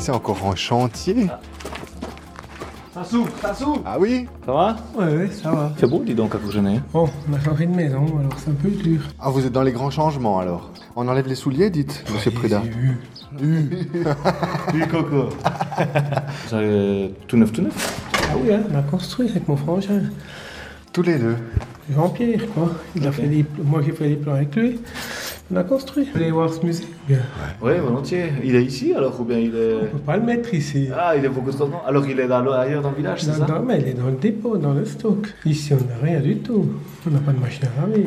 c'est encore en chantier. Ça s'ouvre. Ah oui? Ça va? Ouais, ça va. C'est beau, dis donc, à Courgenay. Bon, on a changé de maison, alors c'est un peu dur. Ah, vous êtes dans les grands changements alors. On enlève les souliers, dites, monsieur Prida. Oui, Coco. Vous avez tout neuf? Ah oui, hein, on a construit avec mon frangin. Tous les deux. Jean-Pierre, quoi. Il a fait moi, j'ai fait les plans avec lui. On a construit. Vous allez voir ce musée? Bien. Oui, volontiers. Il est ici alors ou bien il est... On peut pas le mettre ici. Ah, il est beaucoup trop grand. Alors il est ailleurs dans le village, c'est ça? Non, mais il est dans le dépôt, dans le stock. Ici, on n'a rien du tout. On n'a pas de machine à laver.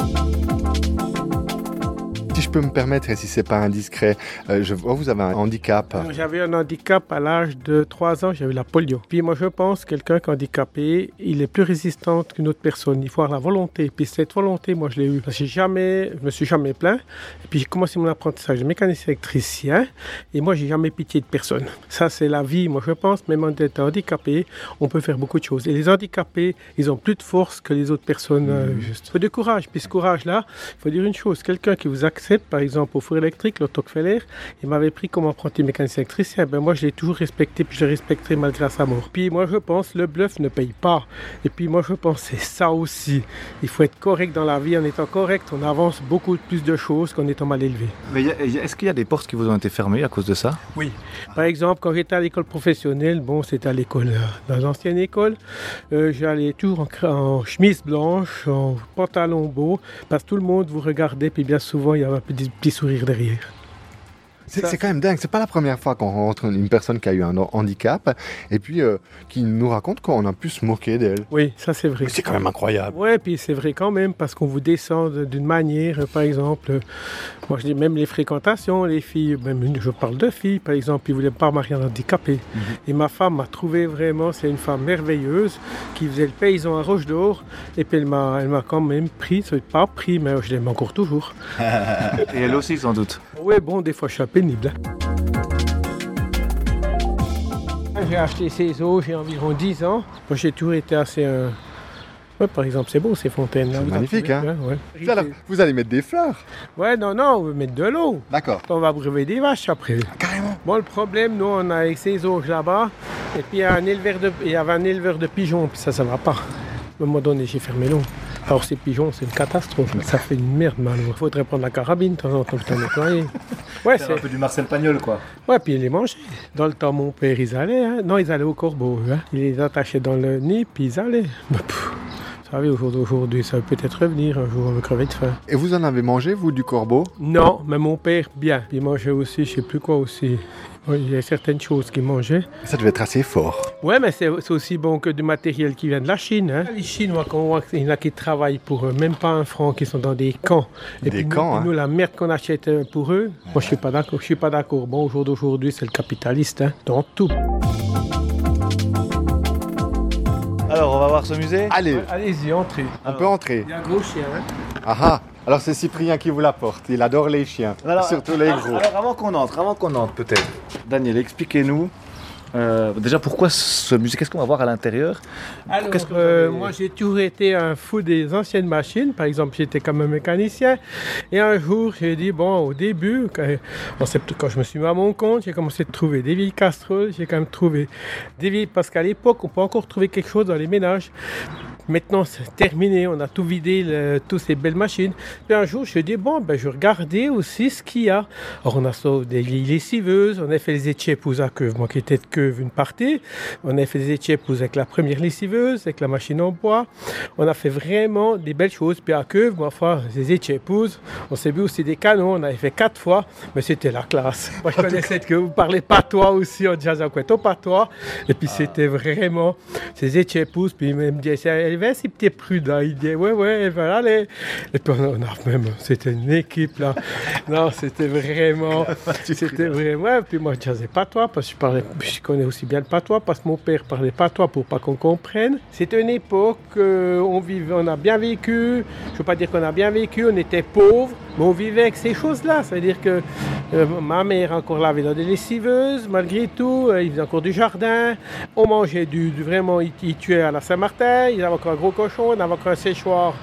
Si je peux me permettre, et si c'est pas indiscret, je vois vous avez un handicap. J'avais un handicap à l'âge de 3 ans, j'avais la polio. Puis moi je pense que quelqu'un qui est handicapé, il est plus résistant qu'une autre personne. Il faut avoir la volonté. Puis cette volonté, moi je l'ai eue. Je me suis jamais plaint. Et puis j'ai commencé mon apprentissage de mécanicien électricien. Et moi j'ai jamais pitié de personne. Ça c'est la vie, moi je pense. Même en étant handicapé, on peut faire beaucoup de choses. Et les handicapés, ils ont plus de force que les autres personnes. Juste. Il faut du courage. Puis ce courage-là, il faut dire une chose. Quelqu'un qui vous accepte, par exemple au four électrique, le Tocquefeller, il m'avait pris comme apprenti mécanicien électricien. Ben moi je l'ai toujours respecté, puis je l'ai respecté malgré sa mort. Puis moi je pense le bluff ne paye pas. Et puis moi je pense c'est ça aussi. Il faut être correct dans la vie. En étant correct, on avance beaucoup plus de choses qu'en étant mal élevé. Mais est-ce qu'il y a des portes qui vous ont été fermées à cause de ça? Oui. Par exemple, quand j'étais à l'école professionnelle, bon c'était à l'école, dans l'ancienne école, j'allais toujours en chemise blanche, en pantalon beau, parce que tout le monde vous regardait, puis bien souvent il y avait un petit sourire derrière. C'est quand même dingue, c'est pas la première fois qu'on rencontre une personne qui a eu un handicap et puis qui nous raconte qu'on a pu se moquer d'elle. Oui, ça c'est vrai. C'est quand même incroyable. Oui, puis c'est vrai quand même, parce qu'on vous descend d'une manière, par exemple, moi je dis même les fréquentations, les filles, même je parle de filles par exemple, ils ne voulaient pas marier un handicapé. Et ma femme m'a trouvé vraiment, c'est une femme merveilleuse, qui faisait le paysan à Roche d'Or, et puis elle m'a quand même pris, pas pris, mais je l'aime encore toujours. Et elle aussi sans doute. Oui, bon, des fois je suis pénible. J'ai acheté ces eaux, j'ai environ 10 ans. Moi, j'ai toujours été assez... Ouais, par exemple, c'est beau ces fontaines. C'est magnifique, hein? Ouais. Alors, vous allez mettre des fleurs? Ouais, non, on veut mettre de l'eau. D'accord. On va breuver des vaches après. Carrément. Bon, le problème, nous, on a avec ces eaux là-bas, et puis il y avait un éleveur de pigeons, puis ça va pas. À un moment donné, j'ai fermé l'eau. Alors ces pigeons, c'est une catastrophe, ça fait une merde mal. Il faudrait prendre la carabine de temps en temps pour nettoyer. Ouais, c'est un peu du Marcel Pagnol, quoi. Ouais, puis ils les mangeaient. Dans le temps, mon père, ils allaient. Hein. Non, ils allaient au corbeau. Hein. Ils les attachaient dans le nid, puis ils allaient. Vous savez, au jour d'aujourd'hui, ça peut peut-être revenir un jour, on va crever de faim. Et vous en avez mangé, vous, du corbeau? Non, mais mon père, bien. Il mangeait aussi, je sais plus quoi aussi. Oui, il y a certaines choses qu'il mangeait. Ça devait être assez fort. Ouais, mais c'est aussi bon que du matériel qui vient de la Chine. Hein. Les Chinois, quand on voit qu'il y en a qui travaillent pour eux, même pas 1 franc, qui sont dans des camps. Et des puis camps, nous, la merde qu'on achète pour eux, moi je suis pas d'accord. Bon, au jour d'aujourd'hui, c'est le capitaliste, hein, dans tout. Alors, on va voir ce musée? Allez, Allez-y, entrez. on peut entrer. Il y a un gros chien, hein. Ah ah. Alors c'est Cyprien qui vous l'apporte, il adore les chiens, surtout les gros. Alors avant qu'on entre peut-être, Daniel, expliquez-nous déjà pourquoi ce musée, qu'est-ce qu'on va voir à l'intérieur? Alors, moi j'ai toujours été un fou des anciennes machines, par exemple j'étais comme un mécanicien, et un jour j'ai dit, bon au début, quand je me suis mis à mon compte, j'ai commencé à trouver des vieilles casseroles, j'ai quand même trouvé des vieilles, parce qu'à l'époque on peut encore trouver quelque chose dans les ménages. Maintenant, c'est terminé, on a tout vidé, toutes ces belles machines. Puis un jour, je me suis dit, bon, je regardais aussi ce qu'il y a. Alors, on a sauvé des lessiveuses, on a fait les étiépouses à queue, moi qui étais de queue une partie. On a fait les étiépouses avec la première lessiveuse, avec la machine en bois. On a fait vraiment des belles choses. Puis à queue, ma foi, les étiépouses, on s'est vu aussi des canons, on avait fait 4 fois, mais c'était la classe. Moi, je connaissais que vous parlez patois aussi, on disait au patois. Et puis, c'était vraiment ces étiépouses, puis il me disait, si petit prudent, il dit ouais, voilà, allez. Et puis c'était une équipe là. Non, c'était vraiment, ouais, puis moi je disais patois parce que je connais aussi bien le patois parce que mon père parlait patois pour pas qu'on comprenne. C'était une époque on a bien vécu. Je veux pas dire qu'on a bien vécu, on était pauvres, mais on vivait avec ces choses-là. C'est-à-dire que ma mère encore lavait dans des lessiveuses, malgré tout, il faisait encore du jardin. On mangeait vraiment, il tuait à la Saint-Martin, il avait encore un gros cochon, on avait encore un séchoir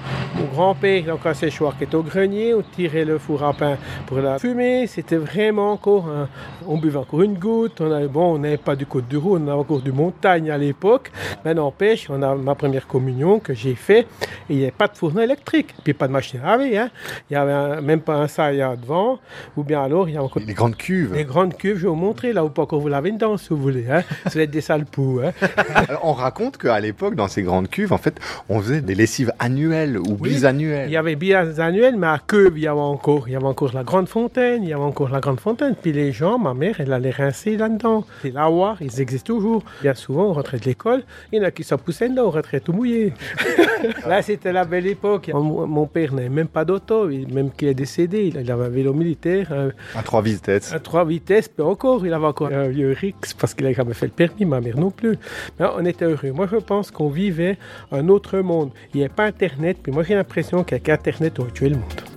Mon grand-père, il a encore un séchoir qui était au grenier, on tirait le four à pain pour la fumée. C'était vraiment encore, on buvait encore une goutte. On n'avait pas du Côte-du-Rhône, on avait encore du Montagne à l'époque. Mais n'empêche, on a ma première communion que j'ai fait et il n'y avait pas de fourneau électrique, puis pas de machine à laver. Hein. Il n'y avait même pas un saillant devant, ou bien alors il y a encore les grandes cuves. Les grandes cuves, je vais vous montrer, là où pas encore vous laver dedans si vous voulez. Hein. Ça va être des sales poux. Hein. Alors, on raconte qu'à l'époque, dans ces grandes cuves, en fait, on faisait des lessives annuelles ou bisannuelles. Il y avait bisannuelles, mais à cuve, il y avait encore la grande fontaine, Puis les gens, ma mère, elle allait rincer là-dedans. Les lavoirs, ils existent toujours. Bien souvent, on rentrait de l'école, il y en a qui s'en poussaient là, on rentrait tout mouillé. Là, c'était la belle époque. Mon père n'avait même pas d'auto, même qu'il est décédé, il avait un vélo militaire. À 3 vitesses. À 3 vitesses, puis encore, il avait encore un vieux Rix, parce qu'il n'avait jamais fait le permis, ma mère non plus. Mais on était heureux. Moi, je pense qu'on vivait un autre monde. Il n'y avait pas Internet, puis moi, j'ai l'impression qu'avec Internet, on tuait le monde.